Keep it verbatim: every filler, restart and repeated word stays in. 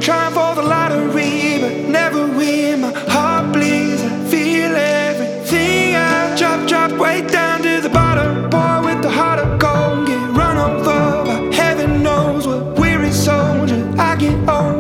trying for the lottery, but never win. My heart bleeds, I feel everything. I drop, drop way down to the bottom. Boy with the heart of gold, get run over by heaven knows what weary soldier. I get old.